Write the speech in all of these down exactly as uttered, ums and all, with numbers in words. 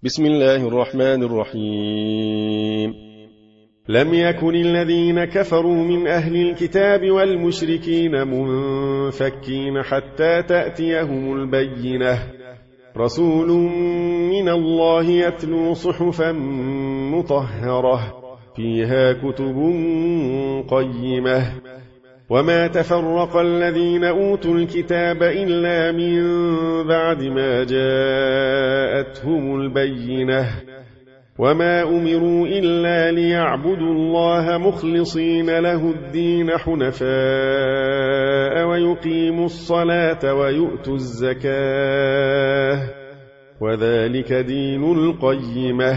بسم الله الرحمن الرحيم. لم يكن الذين كفروا من أهل الكتاب والمشركين منفكين حتى تأتيهم البينة، رسول من الله يتلو صحفا مطهرة فيها كتب قيمة. وما تفرق الذين أوتوا الكتاب إلا من بعد ما جاءتهم البينة، وما أمروا إلا ليعبدوا الله مخلصين له الدين حنفاء ويقيموا الصلاة ويؤتوا الزكاة، وذلك دين القيمة.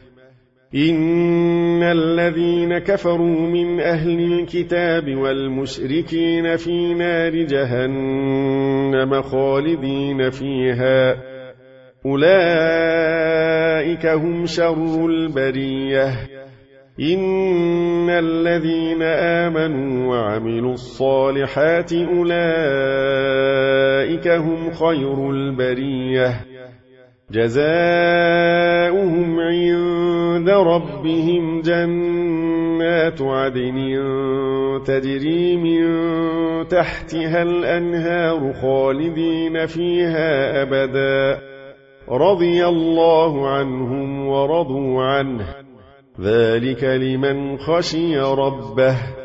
إن الذين كفروا من أهل الكتاب والمشركين في نار جهنم خالدين فيها، أولئك هم شر البرية. إن الذين آمنوا وعملوا الصالحات أولئك هم خير البرية، جزاؤهم عند ربهم جنات عدن تجري من تحتها الأنهار خالدين فيها أبدا، رضي الله عنهم ورضوا عنه، ذلك لمن خشي ربه.